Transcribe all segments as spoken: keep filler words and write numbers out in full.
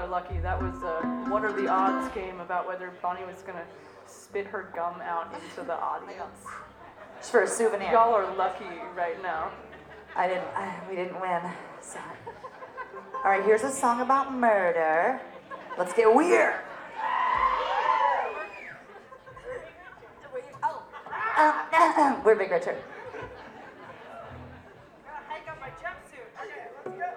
Lucky. That was a What Are the Odds game about whether Bonnie was going to spit her gum out into the audience. Just for a souvenir. Y'all are lucky right now. I didn't, I, we didn't win. So. All right, here's a song about murder. Let's get weird. Oh. We're Big Richard. Hike up my jumpsuit. Okay, let's go.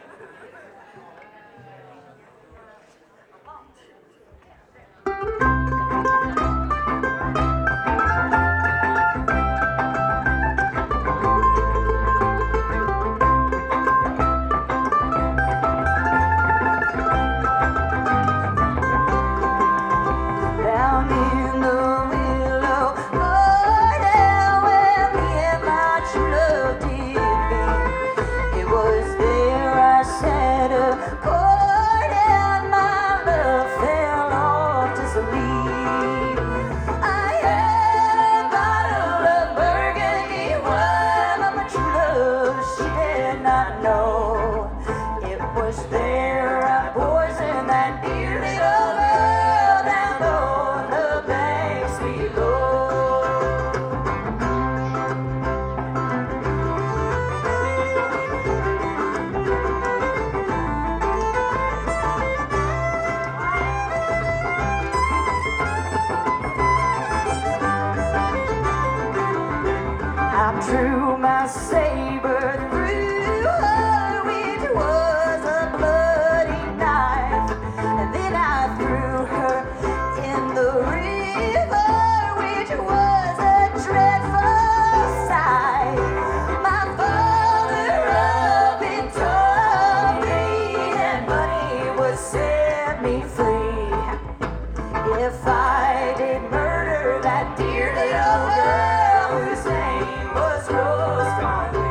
Drew my saber through her, which was a bloody knife, and then I threw her in the river, which was a dreadful sight. My father up in Toby, and money would set me free if I did murder that dear little girl whose name was Rose Conley.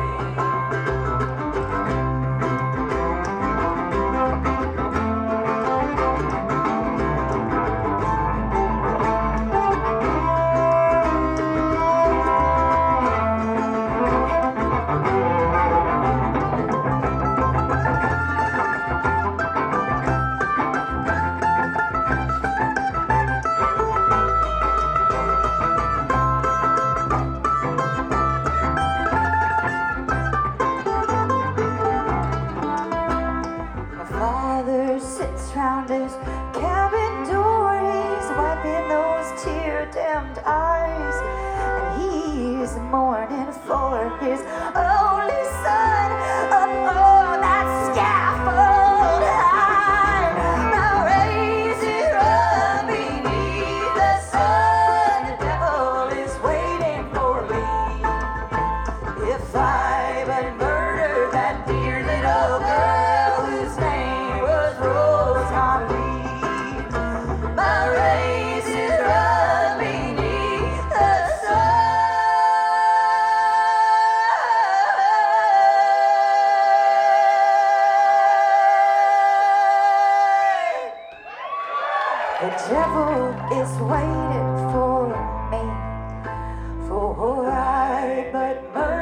Sits round his cabin door, he's wiping those tear-dimmed eyes, and he's mourning for his only son up on that scaffold high. Now raise it up beneath the sun, the devil is waiting for me. If I but murder that dear little girl whose name was Rose Conley, my race is run beneath the sun. The devil is waiting for me, for I but murder